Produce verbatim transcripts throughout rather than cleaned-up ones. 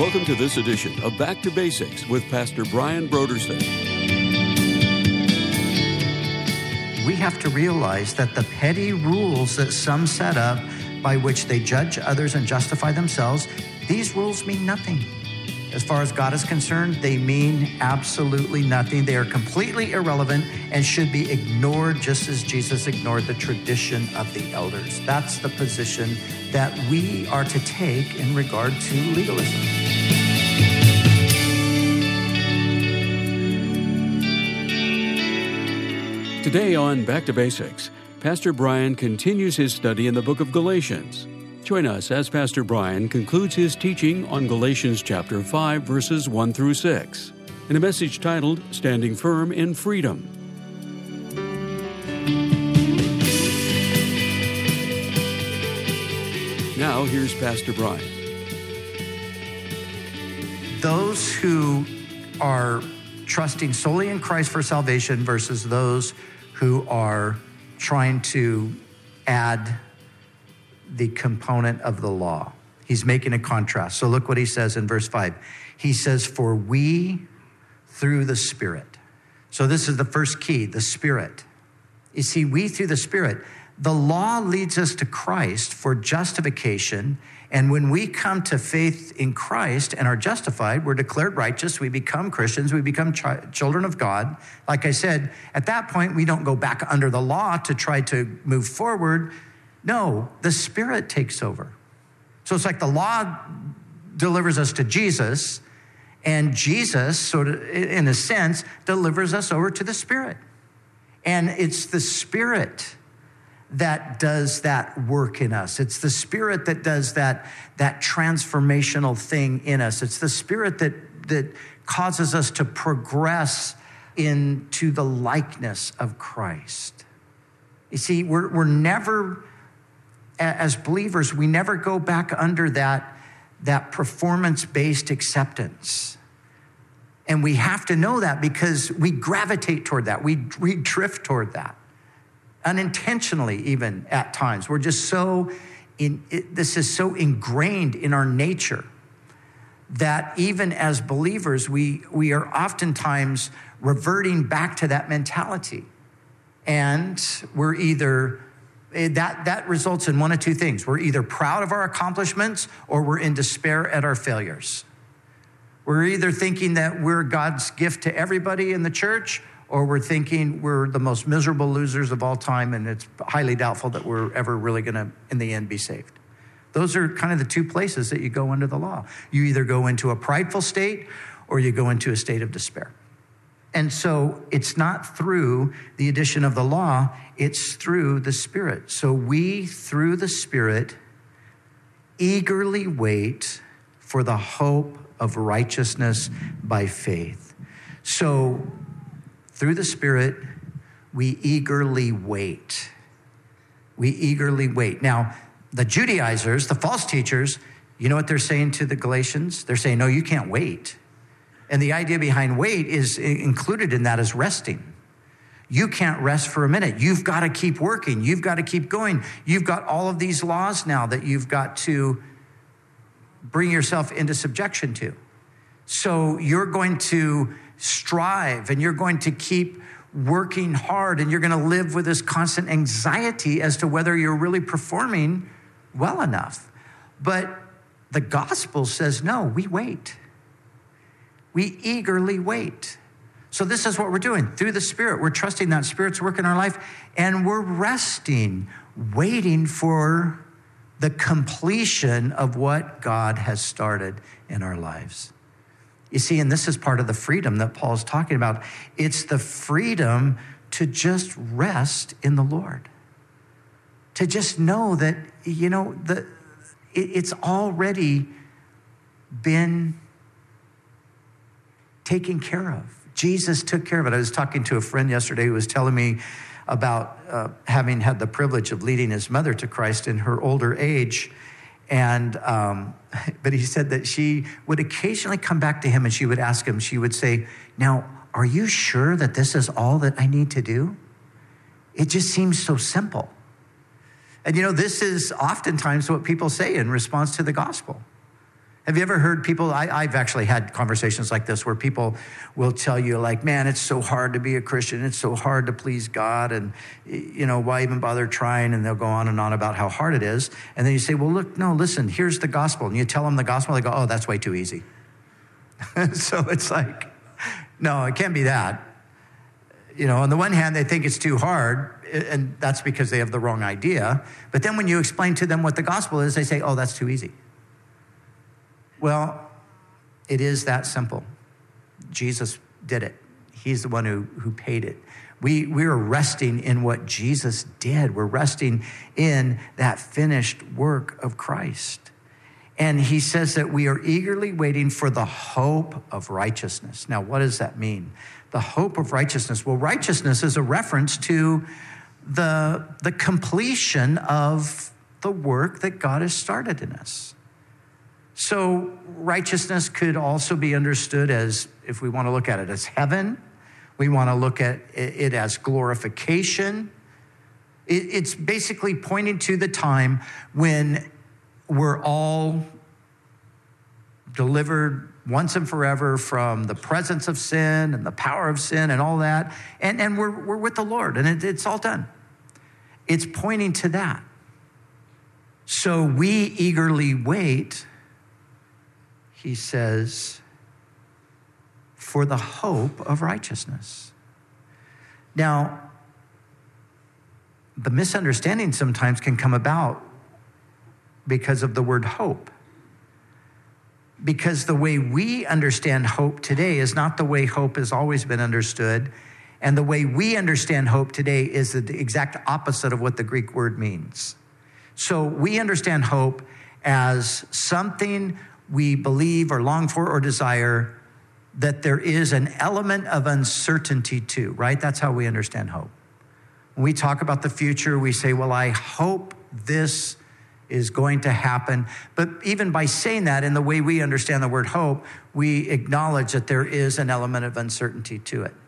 Welcome to this edition of Back to Basics with Pastor Brian Brodersen. We have to realize that the petty rules that some set up by which they judge others and justify themselves, these rules mean nothing. As far as God is concerned, they mean absolutely nothing. They are completely irrelevant and should be ignored just as Jesus ignored the tradition of the elders. That's the position that we are to take in regard to legalism. Today on Back to Basics, Pastor Brian continues his study in the book of Galatians. Join us as Pastor Brian concludes his teaching on Galatians chapter five, verses one through six, in a message titled, Standing Firm in Freedom. Now, here's Pastor Brian. Those who are trusting solely in Christ for salvation versus those who are trying to add the component of the law. He's making a contrast. So look what he says in verse five. He says, for we through the Spirit. So this is the first key, the Spirit. You see, we through the Spirit. The law leads us to Christ for justification. And when we come to faith in Christ and are justified, we're declared righteous. We become Christians. We become ch- children of God. Like I said, at that point, we don't go back under the law to try to move forward. No, the Spirit takes over. So it's like the law delivers us to Jesus, and Jesus, sort of, in a sense, delivers us over to the Spirit. And it's the Spirit that does that work in us. It's the Spirit that does that, that transformational thing in us. It's the Spirit that, that causes us to progress into the likeness of Christ. You see, we're, we're never... As believers, we never go back under that, that performance-based acceptance. And we have to know that because we gravitate toward that. We, we drift toward that. Unintentionally, even at times. We're just so, in, it, this is so ingrained in our nature that even as believers, we, we are oftentimes reverting back to that mentality. And we're either... That, that results in one of two things. We're either proud of our accomplishments or we're in despair at our failures. We're either thinking that we're God's gift to everybody in the church, or we're thinking we're the most miserable losers of all time, and it's highly doubtful that we're ever really going to, in the end, be saved. Those are kind of the two places that you go under the law. You either go into a prideful state or you go into a state of despair. And so it's not through the addition of the law, it's through the Spirit. So we, through the Spirit, eagerly wait for the hope of righteousness by faith. So through the Spirit, we eagerly wait. We eagerly wait. Now, the Judaizers, the false teachers, you know what they're saying to the Galatians? They're saying, no, you can't wait. And the idea behind wait is included in that is resting. You can't rest for a minute. You've got to keep working. You've got to keep going. You've got all of these laws now that you've got to bring yourself into subjection to. So you're going to strive and you're going to keep working hard and you're going to live with this constant anxiety as to whether you're really performing well enough. But the gospel says, no, we wait. We eagerly wait. So this is what we're doing. Through the Spirit, we're trusting that Spirit's work in our life, and we're resting, waiting for the completion of what God has started in our lives. You see, and this is part of the freedom that Paul's talking about. It's the freedom to just rest in the Lord. To just know that, you know, the it, it's already been taken care of. Jesus took care of it. I was talking to a friend yesterday who was telling me about uh, having had the privilege of leading his mother to Christ in her older age. And, um, but he said that she would occasionally come back to him and she would ask him, she would say, now, are you sure that this is all that I need to do? It just seems so simple. And you know, this is oftentimes what people say in response to the gospel. Have you ever heard people, I, I've actually had conversations like this where people will tell you like, man, it's so hard to be a Christian. It's so hard to please God. And, you know, why even bother trying? And they'll go on and on about how hard it is. And then you say, well, look, no, listen, here's the gospel. And you tell them the gospel, they go, oh, that's way too easy. So it's like, no, it can't be that. You know, on the one hand, they think it's too hard, and that's because they have the wrong idea. But then when you explain to them what the gospel is, they say, oh, that's too easy. Well, it is that simple. Jesus did it. He's the one who, who paid it. We, we're resting in what Jesus did. We're resting in that finished work of Christ. And he says that we are eagerly waiting for the hope of righteousness. Now, what does that mean? The hope of righteousness. Well, righteousness is a reference to the, the completion of the work that God has started in us. So righteousness could also be understood as, if we want to look at it as heaven, we want to look at it as glorification. It's basically pointing to the time when we're all delivered once and forever from the presence of sin and the power of sin and all that. And, and we're, we're with the Lord, and it, it's all done. It's pointing to that. So we eagerly wait, he says, for the hope of righteousness. Now, the misunderstanding sometimes can come about because of the word hope. Because the way we understand hope today is not the way hope has always been understood. And the way we understand hope today is the exact opposite of what the Greek word means. So we understand hope as something we believe or long for or desire that there is an element of uncertainty to, right? That's how we understand hope. When we talk about the future, we say, well, I hope this is going to happen. But even by saying that, in the way we understand the word hope, we acknowledge that there is an element of uncertainty to it.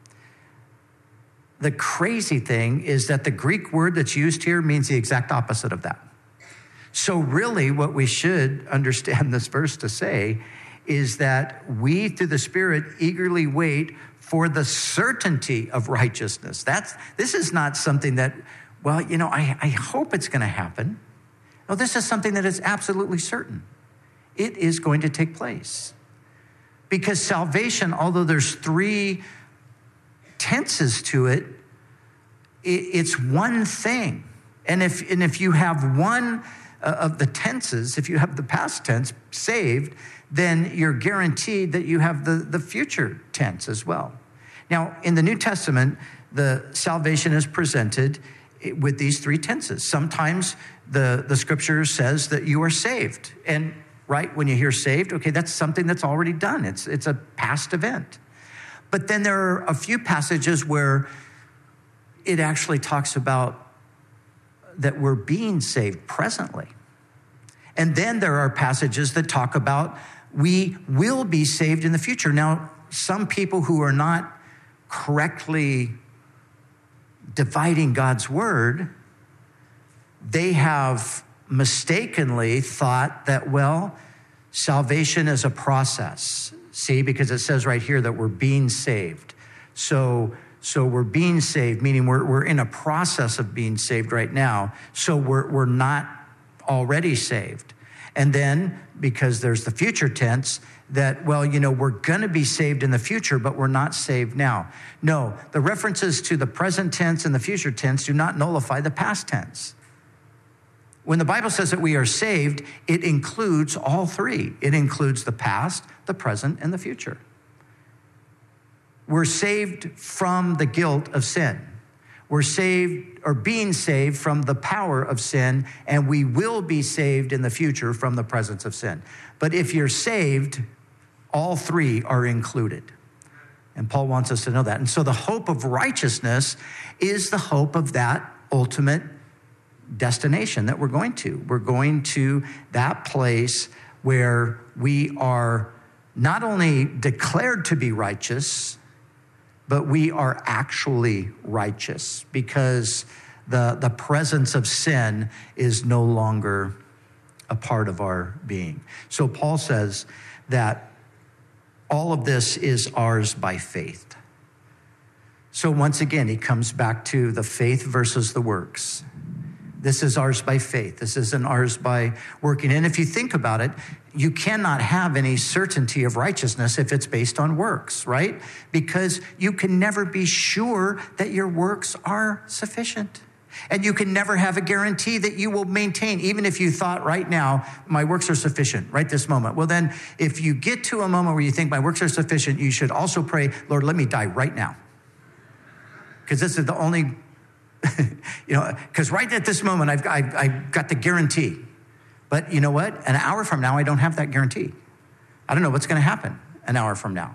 The crazy thing is that the Greek word that's used here means the exact opposite of that. So really what we should understand this verse to say is that we, through the Spirit, eagerly wait for the certainty of righteousness. That's, this is not something that, well, you know, I, I hope it's going to happen. No, this is something that is absolutely certain. It is going to take place. Because salvation, although there's three tenses to it, it's one thing. And if, and if you have one of the tenses, if you have the past tense, saved, then you're guaranteed that you have the, the future tense as well. Now, in the New Testament, the salvation is presented with these three tenses. Sometimes the, the scripture says that you are saved. And right, when you hear saved, okay, that's something that's already done. It's, it's a past event. But then there are a few passages where it actually talks about that we're being saved presently. And then there are passages that talk about we will be saved in the future. Now, some people who are not correctly dividing God's word, they have mistakenly thought that, well, salvation is a process. See, because it says right here that we're being saved. So, so we're being saved, meaning we're, we're in a process of being saved right now. So we're, we're not already saved. And then, because there's the future tense, that, well, you know, we're going to be saved in the future, but we're not saved now. No, the references to the present tense and the future tense do not nullify the past tense. When the Bible says that we are saved, it includes all three. It includes the past, the present, and the future. We're saved from the guilt of sin. We're saved or being saved from the power of sin, and we will be saved in the future from the presence of sin. But if you're saved, all three are included. And Paul wants us to know that. And so the hope of righteousness is the hope of that ultimate destination that we're going to. We're going to that place where we are not only declared to be righteous, but we are actually righteous because the, the presence of sin is no longer a part of our being. So Paul says that all of this is ours by faith. So once again, he comes back to the faith versus the works. This is ours by faith. This isn't ours by working. And if you think about it, you cannot have any certainty of righteousness if it's based on works, right? Because you can never be sure that your works are sufficient. And you can never have a guarantee that you will maintain, even if you thought right now, my works are sufficient, right this moment. Well, then if you get to a moment where you think my works are sufficient, you should also pray, Lord, let me die right now. Because this is the only, you know, because right at this moment, I've, I've, I've got the guarantee. But you know what? An hour from now, I don't have that guarantee. I don't know what's going to happen an hour from now.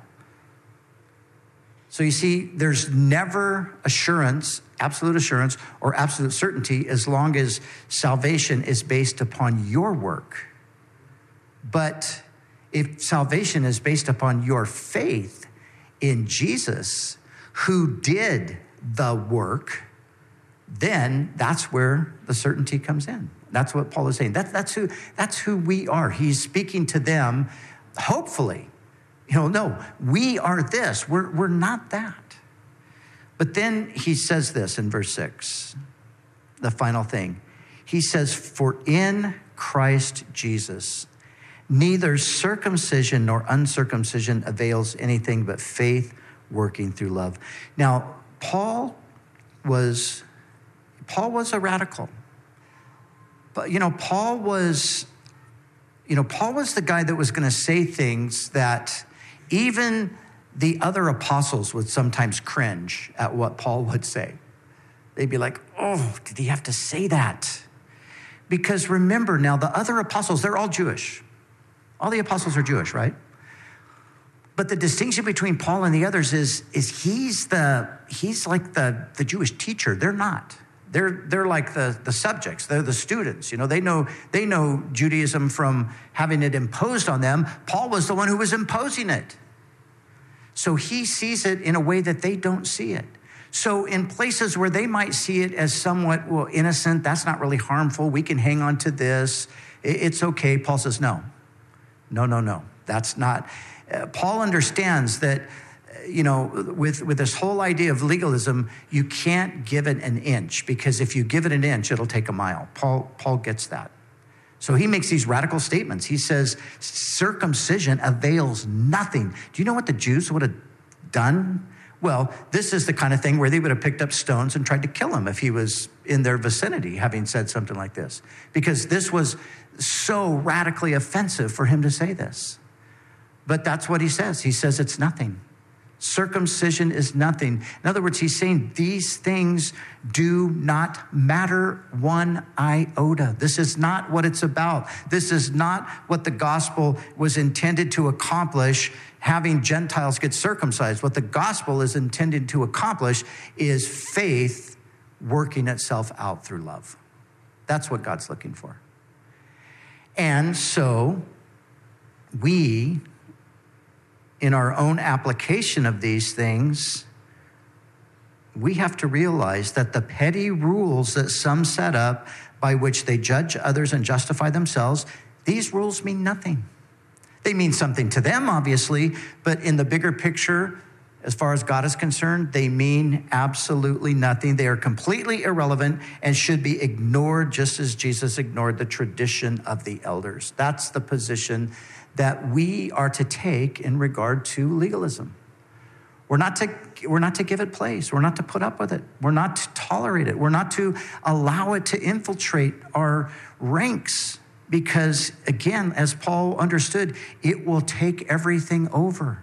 So you see, there's never assurance, absolute assurance, or absolute certainty as long as salvation is based upon your work. But if salvation is based upon your faith in Jesus, who did the work, then that's where the certainty comes in. That's what Paul is saying. That, that's who that's who we are. He's speaking to them, hopefully. You know, no, we are this. We're, we're not that. But then he says this in verse six, the final thing. He says, for in Christ Jesus, neither circumcision nor uncircumcision avails anything but faith working through love. Now, Paul was, Paul was a radical. But, you know, Paul was, you know, Paul was the guy that was going to say things that even the other apostles would sometimes cringe at what Paul would say. They'd be like, oh, did he have to say that? Because remember now, the other apostles, they're all Jewish. All the apostles are Jewish, right? But the distinction between Paul and the others is, is he's the he's like the, the Jewish teacher. They're not. They're they're like the, the subjects. They're the students. You know, they know they know Judaism from having it imposed on them. Paul was the one who was imposing it. So he sees it in a way that they don't see it. So in places where they might see it as somewhat, well, innocent, that's not really harmful, we can hang on to this, it's okay. Paul says, no, no, no, no, that's not. Uh, Paul understands that, you know, with, with this whole idea of legalism, you can't give it an inch, because if you give it an inch, it'll take a mile. Paul, Paul gets that. So he makes these radical statements. He says, circumcision avails nothing. Do you know what the Jews would have done? Well, this is the kind of thing where they would have picked up stones and tried to kill him if he was in their vicinity, having said something like this, because this was so radically offensive for him to say this. But that's what he says. He says it's nothing. Circumcision is nothing. In other words, he's saying these things do not matter one iota. This is not what it's about. This is not what the gospel was intended to accomplish, having Gentiles get circumcised. What the gospel is intended to accomplish is faith working itself out through love. That's what God's looking for. And so we, in our own application of these things, we have to realize that the petty rules that some set up by which they judge others and justify themselves, these rules mean nothing. They mean something to them, obviously, but in the bigger picture, as far as God is concerned, they mean absolutely nothing. They are completely irrelevant and should be ignored, just as Jesus ignored the tradition of the elders. That's the position that we are to take in regard to legalism. We're not to, we're not to give it place. We're not to put up with it. We're not to tolerate it. We're not to allow it to infiltrate our ranks, because, again, as Paul understood, it will take everything over.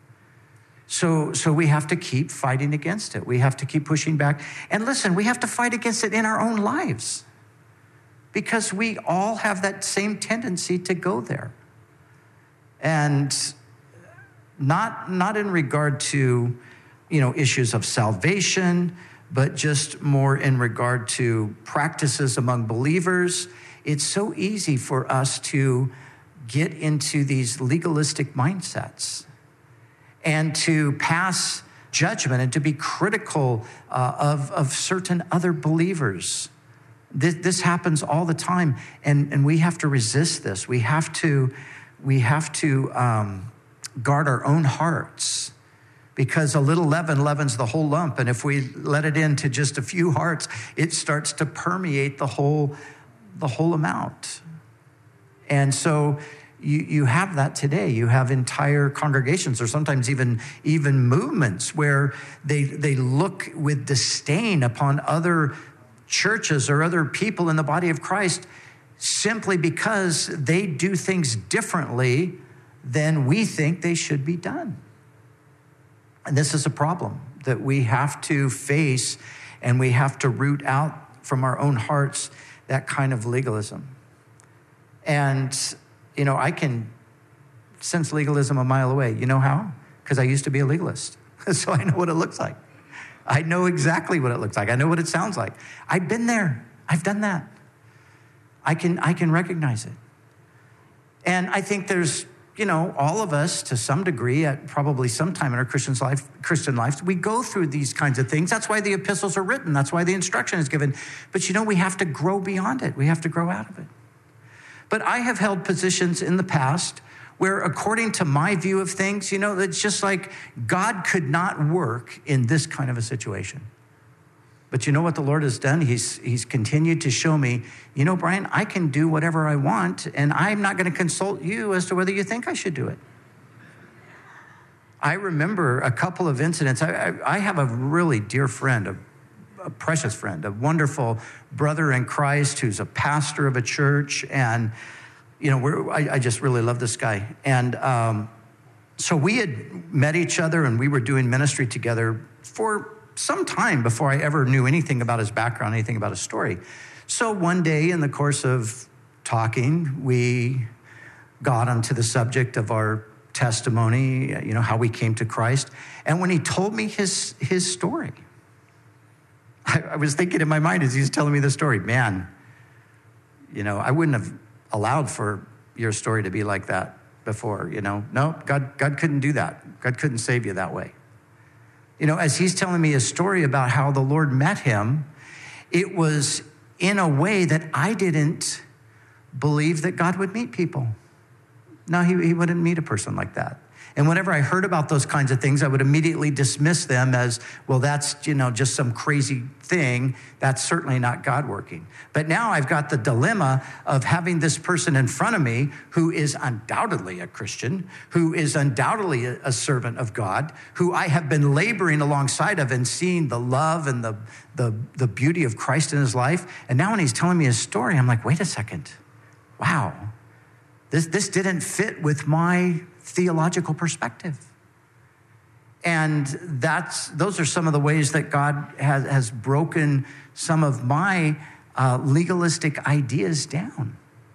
So, so we have to keep fighting against it. We have to keep pushing back. And listen, we have to fight against it in our own lives, because we all have that same tendency to go there. And not, not in regard to, you know, issues of salvation, but just more in regard to practices among believers. It's so easy for us to get into these legalistic mindsets and to pass judgment and to be critical uh, of, of certain other believers This, this happens all the time, and, and we have to resist this. We have to, we have to um, guard our own hearts, because a little leaven leavens the whole lump, and if we let it into just a few hearts, it starts to permeate the whole, the whole amount. And so you, you have that today. You have entire congregations, or sometimes even, even movements, where they, they look with disdain upon other churches or other people in the body of Christ simply because they do things differently than we think they should be done. And this is a problem that we have to face, and we have to root out from our own hearts that kind of legalism. And, you know, I can sense legalism a mile away. You know how? Because I used to be a legalist. So I know what it looks like. I know exactly what it looks like. I know what it sounds like. I've been there. I've done that. I can, I can recognize it. And I think there's, you know, all of us to some degree at probably some time in our Christian life, Christian lives, we go through these kinds of things. That's why the epistles are written. That's why the instruction is given. But, you know, we have to grow beyond it. We have to grow out of it. But I have held positions in the past where, according to my view of things, you know, it's just like God could not work in this kind of a situation. But you know what the Lord has done? He's, he's continued to show me, you know, Brian, I can do whatever I want, and I'm not going to consult you as to whether you think I should do it. I remember a couple of incidents. I, I, I have a really dear friend, a, a precious friend, a wonderful brother in Christ who's a pastor of a church, and you know, we're, I, I just really love this guy. And um, so we had met each other, and we were doing ministry together for some time before I ever knew anything about his background, anything about his story. So one day in the course of talking, we got onto the subject of our testimony, you know, how we came to Christ. And when he told me his, his story, I, I was thinking in my mind as he was telling me the story, man, you know, I wouldn't have allowed for your story to be like that before, you know. No, God, God couldn't do that. God couldn't save you that way. You know, as he's telling me a story about how the Lord met him, it was in a way that I didn't believe that God would meet people. No, he, he wouldn't meet a person like that. And whenever I heard about those kinds of things, I would immediately dismiss them as, well, that's, you know, just some crazy thing. That's certainly not God working. But now I've got the dilemma of having this person in front of me who is undoubtedly a Christian, who is undoubtedly a, a servant of God, who I have been laboring alongside of and seeing the love and the, the, the beauty of Christ in his life. And now when he's telling me his story, I'm like, wait a second. Wow. This, this didn't fit with my theological perspective. And that's those are some of the ways that God has, has broken some of my uh, legalistic ideas down.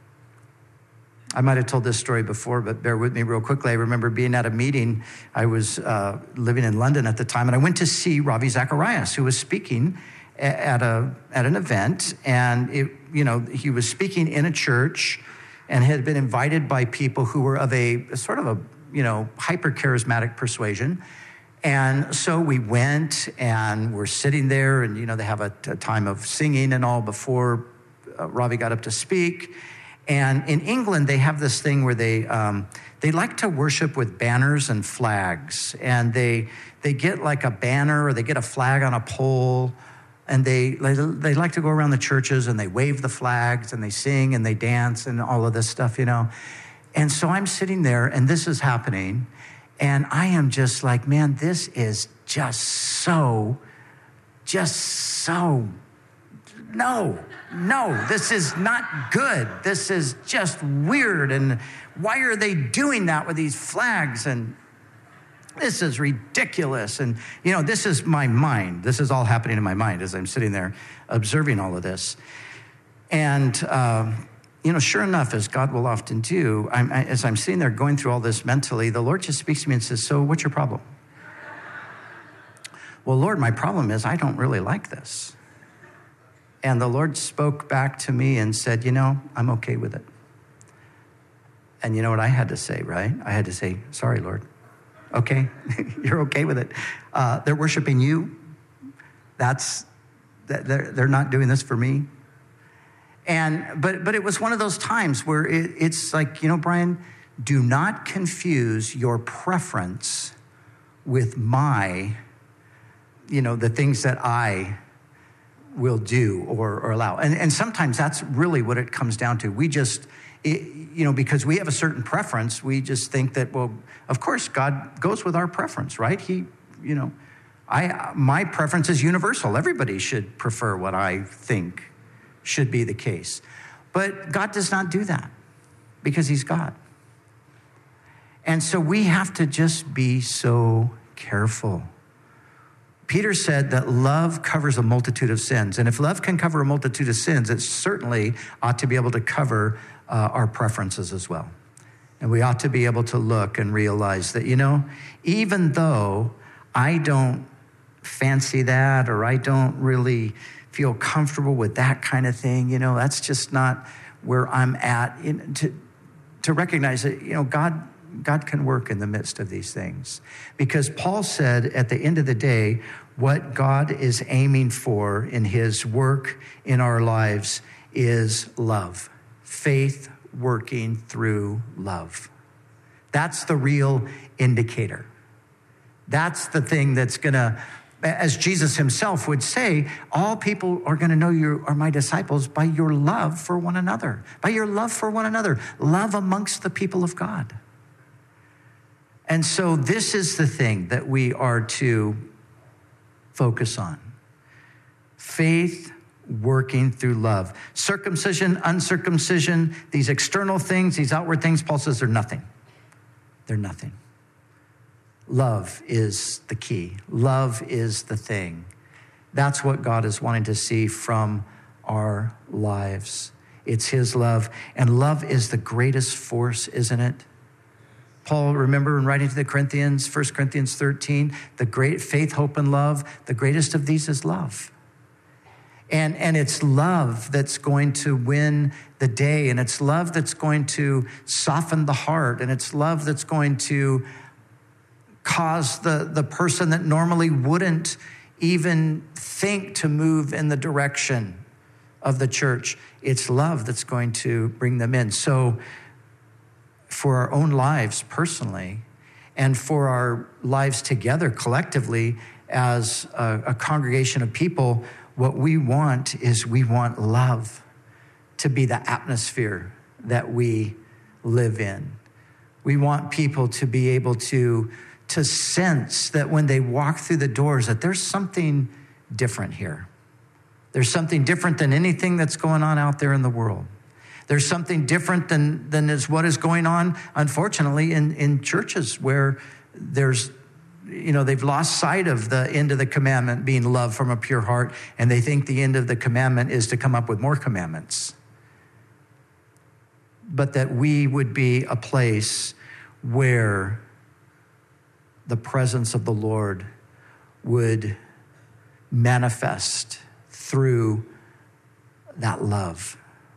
I might have told this story before, but bear with me real quickly. I remember being at a meeting. I was uh, living in London at the time, and I went to see Ravi Zacharias, who was speaking at a at an event. And it, you know, he was speaking in a church and had been invited by people who were of a sort of a, you know, hyper-charismatic persuasion. And so we went, and we're sitting there, and, you know, they have a, a time of singing and all before uh, Ravi got up to speak. And in England, they have this thing where they um, they like to worship with banners and flags. And they they get like a banner, or they get a flag on a pole, and they, they they like to go around the churches, and they wave the flags, and they sing, and they dance, and all of this stuff, you know. And so I'm sitting there, and this is happening, and I am just like, man, this is just so, just so, no, no, this is not good. This is just weird, and why are they doing that with these flags? And this is ridiculous. And, you know, this is my mind. This is all happening in my mind as I'm sitting there observing all of this. And, uh, you know, sure enough, as God will often do, I'm, I, as I'm sitting there going through all this mentally, the Lord just speaks to me and says, so what's your problem? Well, Lord, my problem is I don't really like this. And the Lord spoke back to me and said, you know, I'm okay with it. And you know what I had to say, right? I had to say, sorry, Lord. Okay, you're okay with it. Uh, they're worshiping you. That's, they're, they're not doing this for me. And but but it was one of those times where it, it's like, you know, Brian, do not confuse your preference with my, you know, the things that I will do or, or allow. And, and sometimes that's really what it comes down to. We just, it, you know, because we have a certain preference, we just think that, well, of course, God goes with our preference, right? He, you know, I my preference is universal. Everybody should prefer what I think should be the case. But God does not do that because he's God. And so we have to just be so careful. Peter said that love covers a multitude of sins. And if love can cover a multitude of sins, it certainly ought to be able to cover uh, our preferences as well. And we ought to be able to look and realize that, you know, even though I don't fancy that, or I don't really feel comfortable with that kind of thing, you know, that's just not where I'm at. In, to, to recognize that, you know, God God can work in the midst of these things. Because Paul said at the end of the day, what God is aiming for in his work in our lives is love. Faith working through love. That's the real indicator. That's the thing that's going to, as Jesus himself would say, all people are going to know you are my disciples by your love for one another. By your love for one another. Love amongst the people of God. And so this is the thing that we are to focus on. Faith working through love. Circumcision, uncircumcision, these external things, these outward things, Paul says they're nothing. They're nothing. Love is the key. Love is the thing. That's what God is wanting to see from our lives. It's his love. And love is the greatest force, isn't it? Paul, remember in writing to the Corinthians, First Corinthians thirteen, the great faith, hope, and love, the greatest of these is love. And, and it's love that's going to win the day, and it's love that's going to soften the heart, and it's love that's going to cause the, the person that normally wouldn't even think to move in the direction of the church. It's love that's going to bring them in. So for our own lives personally, and for our lives together collectively as a, a congregation of people, what we want is we want love to be the atmosphere that we live in. We want people to be able to, to sense that when they walk through the doors that there's something different here. There's something different than anything that's going on out there in the world. There's something different than, than is what is going on, unfortunately, in, in churches where there's, you know, they've lost sight of the end of the commandment being love from a pure heart, and they think the end of the commandment is to come up with more commandments. But that we would be a place where the presence of the Lord would manifest through that love.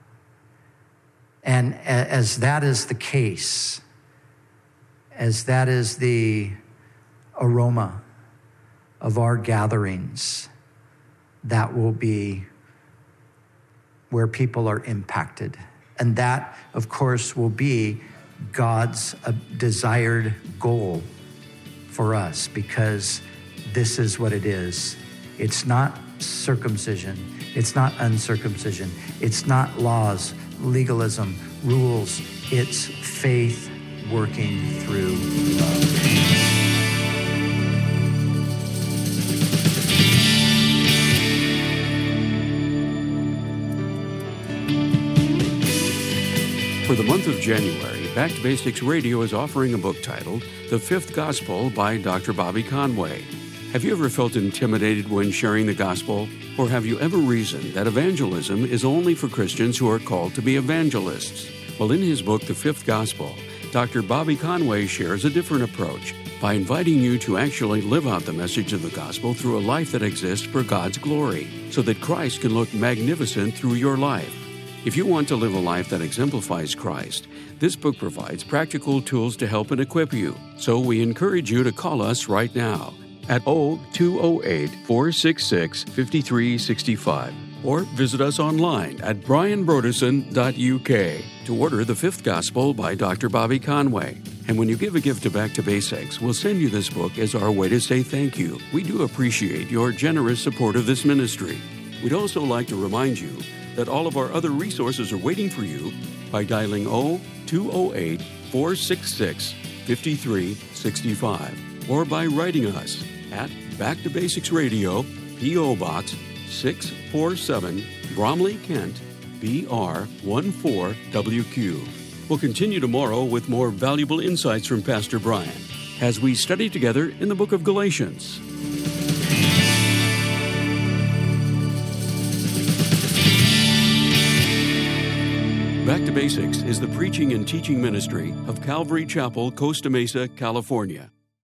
And as that is the case, as that is the aroma of our gatherings, that will be where people are impacted. And that, of course, will be God's desired goal for us, because this is what it is. It's not circumcision. It's not uncircumcision. It's not laws, legalism, rules. It's faith working through love. For the month of January, Back to Basics Radio is offering a book titled The Fifth Gospel by Doctor Bobby Conway. Have you ever felt intimidated when sharing the gospel? Or have you ever reasoned that evangelism is only for Christians who are called to be evangelists? Well, in his book, The Fifth Gospel, Doctor Bobby Conway shares a different approach by inviting you to actually live out the message of the gospel through a life that exists for God's glory, so that Christ can look magnificent through your life. If you want to live a life that exemplifies Christ, this book provides practical tools to help and equip you. So we encourage you to call us right now at oh two oh eight, four six six, five three six five or visit us online at brian broderson dot u k to order The Fifth Gospel by Doctor Bobby Conway. And when you give a gift to Back to Basics, we'll send you this book as our way to say thank you. We do appreciate your generous support of this ministry. We'd also like to remind you that all of our other resources are waiting for you by dialing zero two zero eight, four six six, five three six five or by writing us at Back to Basics Radio, P O. Box six four seven, Bromley, Kent, B R one four W Q. We'll continue tomorrow with more valuable insights from Pastor Brian as we study together in the book of Galatians. Back to Basics is the preaching and teaching ministry of Calvary Chapel, Costa Mesa, California.